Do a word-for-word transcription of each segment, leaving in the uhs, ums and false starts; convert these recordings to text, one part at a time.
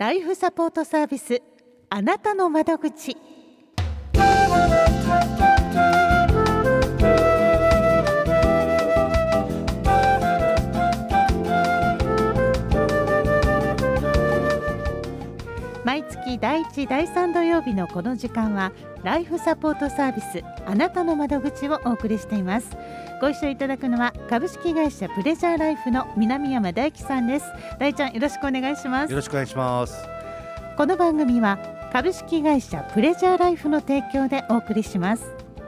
ライフサポートサービス、あなたの窓口。毎月だいいち、だいさん土曜日のこの時間はライフサポートサービス、あなたの窓口をお送りしています。ご一緒いただくのは株式会社プレジャーライフの南山大樹さんです。大ちゃん、よろしくお願いします。 よろしくお願いします。 この番組は株式会社プレジャーライフの提供でお送りします。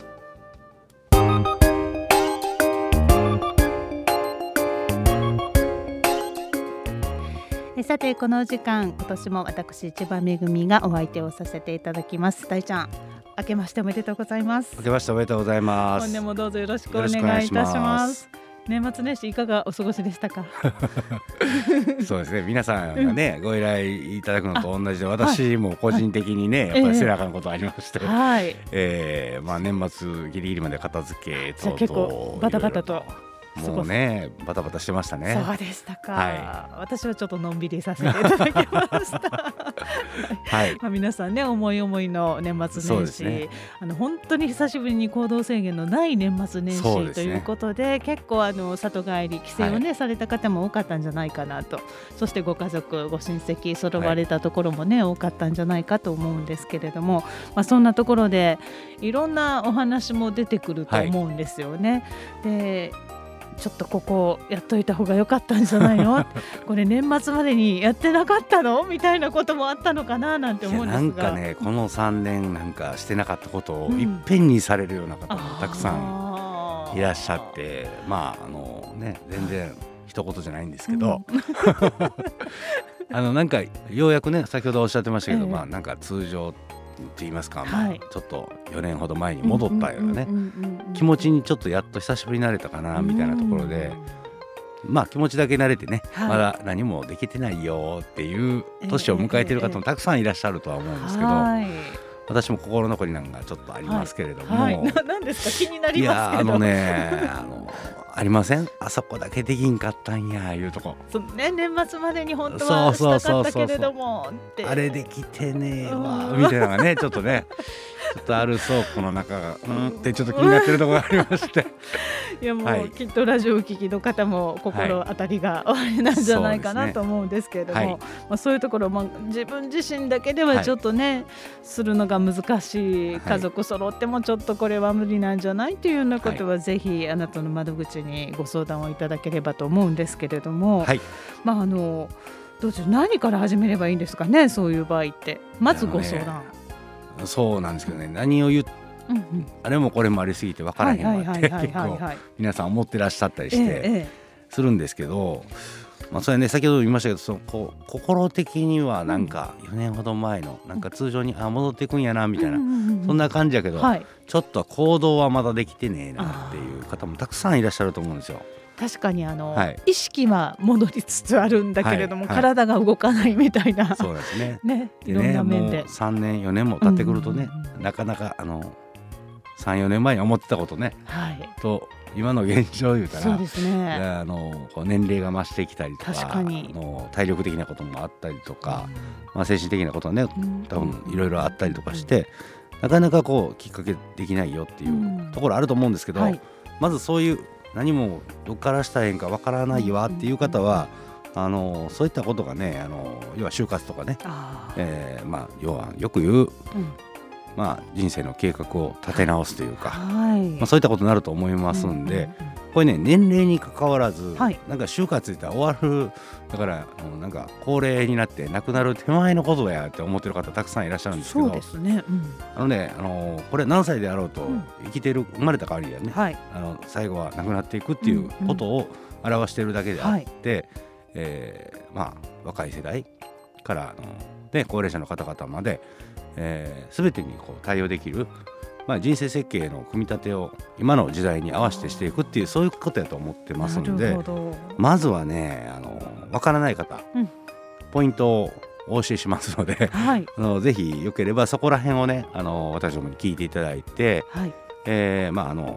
さて、この時間、今年も私千葉めぐみがお相手をさせていただきます。大ちゃん、明けましておめでとうございます。 明けましておめでとうございます。 本年もどうぞよろしくお願いいたします。年末年始いかがお過ごしでしたか？ そうですね、皆さんがね、うん、ご依頼いただくのと同じで、私も個人的にね、はい、やっぱりせなあかんことありまして、はい、えーまあ、年末ギリギリまで片付けと結構バタバタともうね、バタバタしてましたね。 そうでしたか、はい、私はちょっとのんびりさせていただきましたはい、まあ、皆さんね、思い思いの年末年始、ね、あの本当に久しぶりに行動制限のない年末年始、ね、ということで、結構あの里帰り帰省をね、はい、された方も多かったんじゃないかなと。そしてご家族ご親戚揃われたところもね、はい、多かったんじゃないかと思うんですけれども、まあ、そんなところでいろんなお話も出てくると思うんですよね、はい、でちょっとここやっといた方が良かったんじゃないのこれ年末までにやってなかったのみたいなこともあったのかななんて思うんですが、 なんかね、このさんねんなんかしてなかったことをいっぺんにされるような方もたくさんいらっしゃって、うん、まああのね、全然一言じゃないんですけど、うん、あのなんかようやくね、先ほどおっしゃってましたけど、えー、まあなんか通常って言いますか、まあ、ちょっとよねんほど前に戻ったようなね、気持ちにちょっとやっと久しぶりになれたかなみたいなところで、まあ気持ちだけ慣れてね、はい、まだ何もできてないよっていう年を迎えている方もたくさんいらっしゃるとは思うんですけど、はい、私も心残りなんかちょっとありますけれども、 はいはい、な何ですか、気になりますけど。 いや、あのねあのありません？あそこだけできんかったんやいうとこ。 そう、ね、年末までに本当はしたかったけれどもってあれできてねえわみたいなのがね、ちょっとねちょっとある倉庫の中がうんってちょっと気になってるところがありましていやもう、はい、きっとラジオ聞きの方も心当たりがおありなんじゃないかな、はい、と思うんですけれども、はい、まあ、そういうところ、まあ、自分自身だけではちょっとね、はい、するのが難しい、家族揃ってもちょっとこれは無理なんじゃないというようなことは、はい、ぜひあなたの窓口にご相談をいただければと思うんですけれども、はい、まああのどうしよう、何から始めればいいんですかね、そういう場合って。まずご相談、 ね、そうなんですけどね、何を言って、うんうん、あれもこれもありすぎて分からへんわって結構皆さん思ってらっしゃったりしてするんですけど、まあ、それね、先ほど言いましたけど、そのこう心的にはなんかよねんほど前のなんか通常にあ戻っていくんやなみたいな、そんな感じやけど、はい、ちょっと行動はまだできてねえなっていう方もたくさんいらっしゃると思うんですよ。 確かにあの、はい、意識は戻りつつあるんだけれども、はいはい、体が動かないみたいな、 そうですねね、いろんな面で、 もうさんねんよねんも経ってくるとね、うんうんうん、なかなかあのさんよねんまえに思ってたことね、はい、と今の現状言うたら、そうですね、あのこう年齢が増してきたりとか、確かにあの体力的なこともあったりとか、うん、まあ、精神的なことはね、多分いろいろあったりとかして、うん、なかなかこうきっかけできないよっていうところあると思うんですけど、うん、はい、まずそういう何もどっからしたらええんかわからないわっていう方は、うん、あのそういったことがね、あの要は就活とかね、えーまあ、要はよく言う、うん、まあ、人生の計画を立て直すというか、はい、まあ、そういったことになると思いますんで、うんうんうん、これね、年齢に関わらず、はい、なんか就活って終わる、だからなんか高齢になって亡くなる手前のことだよって思ってる方たくさんいらっしゃるんですけど、 そうですね、うん、あのね、あのこれ何歳であろうと生きてる、生まれた代わりだよね、はい、あの最後は亡くなっていくっていうことを表しているだけであって、はい、えーまあ、若い世代からあの、ね、高齢者の方々まで、えー、全てにこう対応できる、まあ、人生設計の組み立てを今の時代に合わせてしていくっていう、そういうことやと思ってますので、まずはね、あの分からない方、うん、ポイントをお教えしますので、はい、あのぜひよければそこら辺をね、あの私どもに聞いていただいて、はい、えーまあ、あの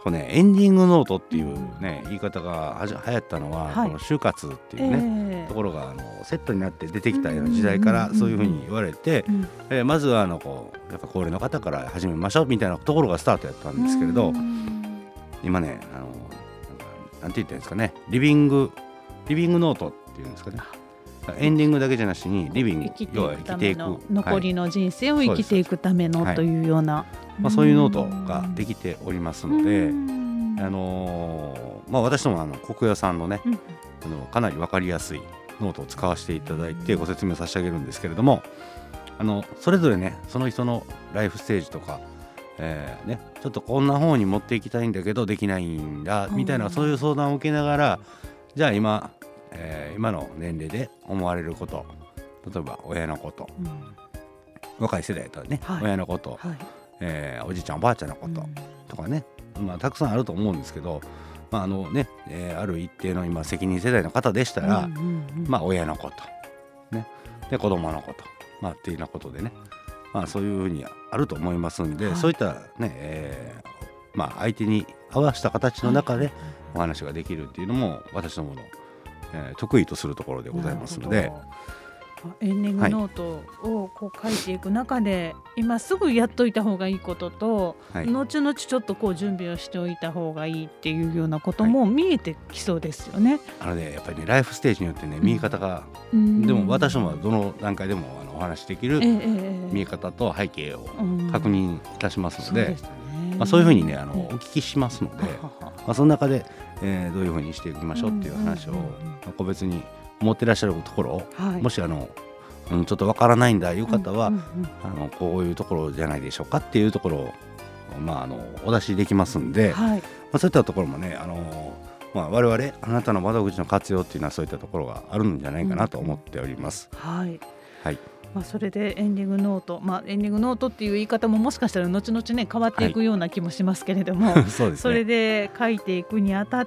これね、エンディングノートっていう、ね、言い方がはじ流行ったのは、はい、この就活っていうね、えー、ところがあのセットになって出てきたような時代からそういうふうに言われて、うんうんうん、えー、まずはあのこうやっぱ高齢の方から始めましょうみたいなところがスタートやったんですけれど、うん、今ね、あのなんて言ったんですかね、リビングリビングノートっていうんですかね、エンディングだけじゃなしにリビング、要は生きていく、 残りの人生を生きていくための、はい、というような、はい、 まあ、そういうノートができておりますので、あのーまあ、私どもあの国屋さんのね、うん、あのかなり分かりやすいノートを使わせていただいてご説明させてあげるんですけれども、あのそれぞれね、その人のライフステージとか、えーね、ちょっとこんな方に持っていきたいんだけどできないんだみたいな、そういう相談を受けながら、じゃあ今、えー、今の年齢で思われること、例えば親のこと、うん、若い世代だったらね、はい、親のこと、はい、えー、おじいちゃんおばあちゃんのこととかね、うん、まあ、たくさんあると思うんですけど、まああのねえー、ある一定の今責任世代の方でしたら、うんうんうん、まあ、親のこと、ね、で子供のこと、まあ、っていうようなことでね、まあ、そういうふうにあると思いますんで、はい、そういったね、えーまあ、相手に合わせた形の中でお話ができるっていうのも私どもの、えー、得意とするところでございますので、 エンディングノートをこう書いていく中で、はい、今すぐやっといた方がいいことと、はい、後々ちょっとこう準備をしておいた方がいいっていうようなことも見えてきそうですよね。はい、 あのね、やっぱりね、ライフステージによってね、見え方が、うん、でも私どもはどの段階でもあのお話しできる見え方と背景を確認いたしますので、うん、そうですね、まあ、そういうふうにね、あのお聞きしますので、まあ、その中で、えー、どういうふうにしていきましょうっていう話を、個別に思ってらっしゃるところを、はい、もしあの、うん、ちょっとわからないんだいう方は、うんうんうん、あのこういうところじゃないでしょうかっていうところを、まあ、あのお出しできますんで、はい、まあ、そういったところもね、あの、まあ、我々あなたの窓口の活用っていうのはそういったところがあるんじゃないかなと思っております。 うんうん、はい、 はい、 まあ、それでエンディングノート、まあ、エンディングノートっていう言い方ももしかしたら後々ね変わっていくような気もしますけれども、はい、そうですね、それで書いていくにあたって、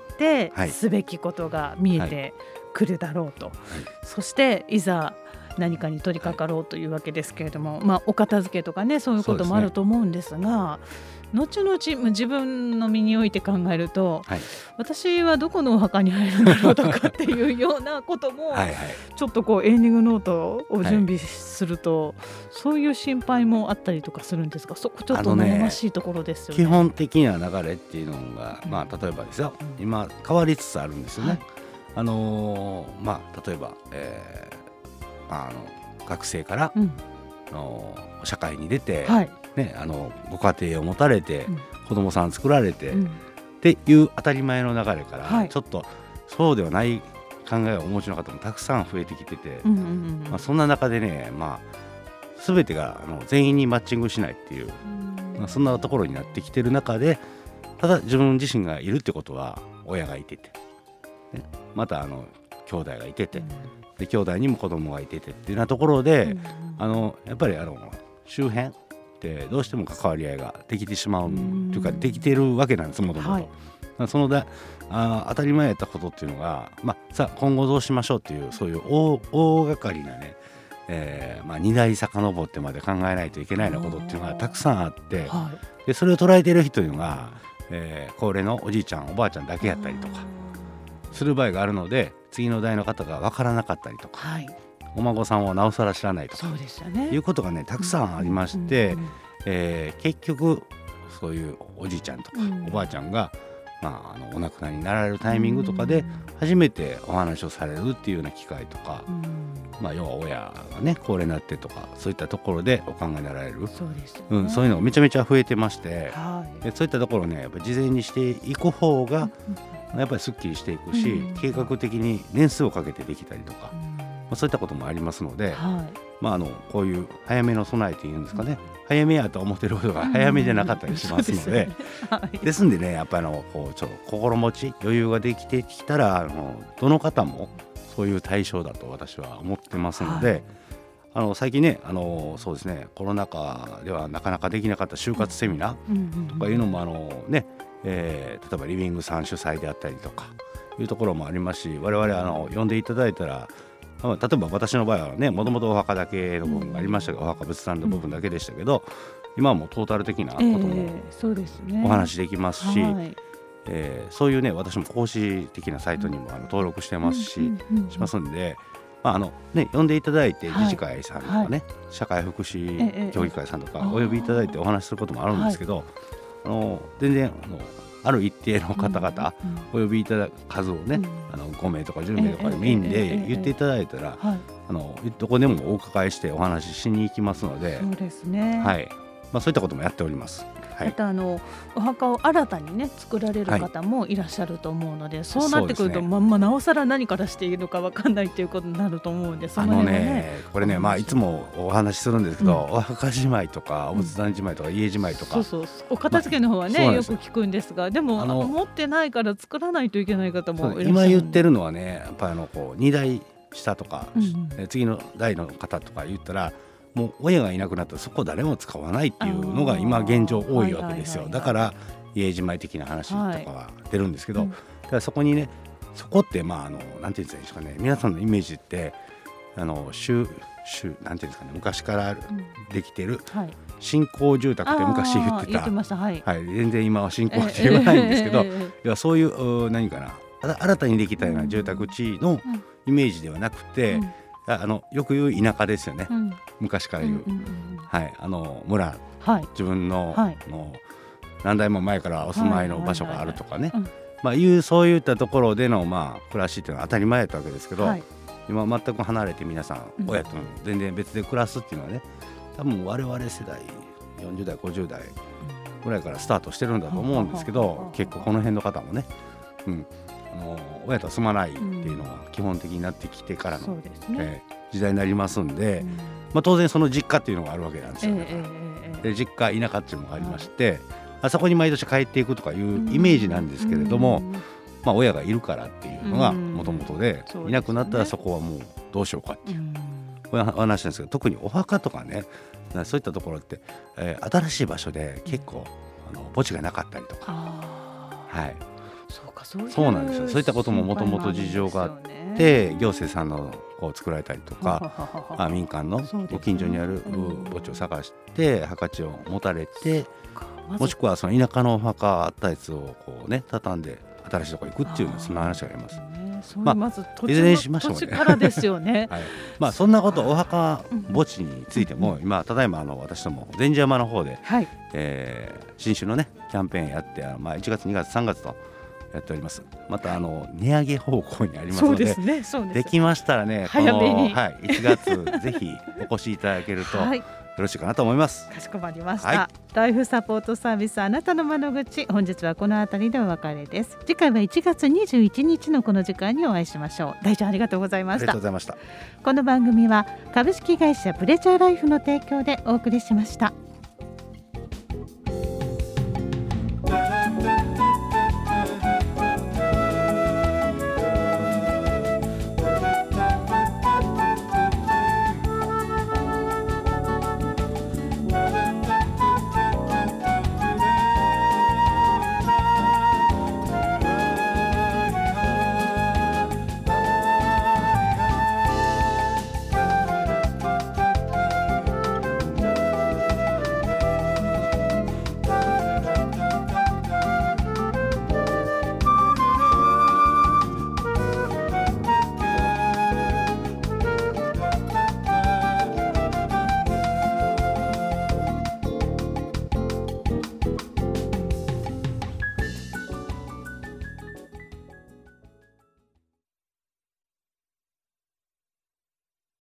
はい、すべきことが見えてくるだろうと、はい、そしていざ何かに取り掛かろうというわけですけれども、はい、まあ、お片付けとかね、そういうこともあると思うんですが、後々自分の身において考えると、はい、私はどこのお墓に入るんだろうとかっていうようなこともはい、はい、ちょっとこうエンディングノートを準備すると、はい、そういう心配もあったりとかするんですが、そこちょっと悩ましいところですよね。 基本的な流れっていうのが、まあ、例えばですよ、うん、今変わりつつあるんですよね。はい、あのーまあ、例えば、えーあの学生から、うん、の社会に出て、はい、ね、あのご家庭を持たれて、うん、子供さん作られて、うん、っていう当たり前の流れから、はい、ちょっとそうではない考えをお持ちの方もたくさん増えてきてて、うんうんうん、まあ、そんな中でね、まあ、全てがあの全員にマッチングしないっていう、うん、まあ、そんなところになってきてる中で、ただ自分自身がいるってことは親がいてて、ね、またあの兄弟がいてて、うん、で兄弟にも子供がいててっていうようなところで、うん、あのやっぱりあの周辺ってどうしても関わり合いができてしまうというか、できているわけなんです、もともと。はい、そのだあ当たり前やったことっていうのが、まあ、さあ今後どうしましょうっていう、そういう 大, 大掛かりなね、えーまあ、に代遡ってまで考えないといけないようなことっていうのがたくさんあって、はい、でそれを捉えている人というのが、えー、高齢のおじいちゃんおばあちゃんだけやったりとかする場合があるので、次の代の方が分からなかったりとか、はい、お孫さんをなおさら知らないとか、そうですよね、いうことがねたくさんありまして、うんうんうん、えー、結局そういうおじいちゃんとか、うん、おばあちゃんが、まあ、あのお亡くなりになられるタイミングとかで初めてお話をされるっていうような機会とか、うん、まあ、要は親がね高齢になってとか、そういったところでお考えになられる、そうですよね、うん、そういうのがめちゃめちゃ増えてまして、はい、でそういったところねやっぱ事前にしていく方が、うん、やっぱりすっきりしていくし、うん、計画的に年数をかけてできたりとか、うん、まあ、そういったこともありますので、はい、まあ、あのこういう早めの備えというんですかね、うん、早めやと思っていることが早めじゃなかったりしますので、うん、ですね、はい、ですんでね、やっぱりあのこうちょっと心持ち余裕ができてきたら、あのどの方もそういう対象だと私は思ってますので、はい、あの最近ね、あのそうですね、コロナ禍ではなかなかできなかった就活セミナーとかいうのも、あのね、えー、例えばリビングさん主催であったりとかいうところもありますし、我々あの呼んでいただいたら、例えば私の場合はね、もともとお墓だけの部分がありましたが、お墓仏壇の部分だけでしたけど、 今はもうトータル的なこともお話できますし、えー そうですね、はい、えー、そういうね私も講師的なサイトにもあの登録してますし、うんうんうんうん、しますんで、まああのね、呼んでいただいて自治会さんとかね、はいはい、社会福祉協議会さんとかお呼びいただいてお話しすることもあるんですけど、はい、あの全然あのある一定の方々お呼びいただく数をね、うん、あのごめいとかじゅうめいとかでメインで言っていただいたら、あのどこでもお伺いしてお話ししに行きますので、 そうですね、 はい、まあ、そういったこともやっております。はい、 またあのお墓を新たにね作られる方もいらっしゃると思うので、はい、そうなってくると、ね、まんまなおさら何からしていいのか分かんないということになると思うんで、その辺はね、 あのねこれね、まあ、いつもお話しするんですけど、うん、お墓じまいとかお仏壇じまいとか家じまいとか、 うん、そうそうお片付けの方はね、まあ、よく聞くんですが、でもあの持ってないから作らないといけない方もいらっしゃる。 今言ってるのはねやっぱりあのこうに代下とか、うんうん、次の代の方とか言ったらもう親がいなくなったらそこ誰も使わないっていうのが今現状多いわけですよ。だから家じまい的な話とかは出るんですけど、はい、うん、だからそこにねそこってまああのなんていうんですかね、皆さんのイメージってあの週週なんていうんですかね、昔からできてる新興住宅って昔言ってた、 言ってました、はいはい、 全然今は新興って言わないんですけど、えーえーえー、はそういう何かな新たにできたような住宅地のイメージではなくて、うんうん、あのよく言う田舎ですよね、うん、昔から言う、うんうんうん、はい、あの村、はい、自分 の,、はい、の何代も前からお住まいの場所があるとかね、まあ、いうそういったところでの、まあ、暮らしっていうのは当たり前だったわけですけど、はい、今全く離れて皆さん、うん、親と全然別で暮らすっていうのはね、多分我々世代よんじゅう代ごじゅう代ぐらいからスタートしてるんだと思うんですけど、結構この辺の方もね、うん、あの親と住まないっていうのが基本的になってきてからの、うん、ね、えー、時代になりますんで、うん、まあ、当然その実家っていうのがあるわけなんですよ、ね、えーえー、で実家田舎っていうのがありまして、はい、あそこに毎年帰っていくとかいうイメージなんですけれども、うん、まあ、親がいるからっていうのがもともとで、いなくなったらそこはもうどうしようかっていう、うん、こういう話なんですけど、特にお墓とかね、そういったところって、えー、新しい場所で結構、うん、あの墓地がなかったりとか、はい、 そうか、そういうそうなんですよ。そういったことももともと事情があって、行政さんのこう作られたりとか、あ民間のご近所にある墓地を探して墓地を持たれて、もしくはその田舎のお墓あったやつをこうね畳んで新しいところに行くっていうの、そんな話があります。 まあ、まず土地の土地からですよね。 はい、まあ、そんなことお墓墓地についても今ただいまあの私ども善寺山の方で、はい、えー、新種のねキャンペーンやって、まあ、いちがつにがつさんがつとやっております。またあの値上げ方向にありますので、そうですね、そうです。できましたらね、この、はい、いちがつぜひお越しいただけると、はい、よろしいかなと思います。 かしこまりました、はい、ライフサポートサービスあなたの窓口、本日はこのあたりでお別れです。次回はいちがつにじゅういちにちのこの時間にお会いしましょう。大ちゃんありがとうございました。ありがとうございました。 この番組は株式会社プレジャーライフの提供でお送りしました。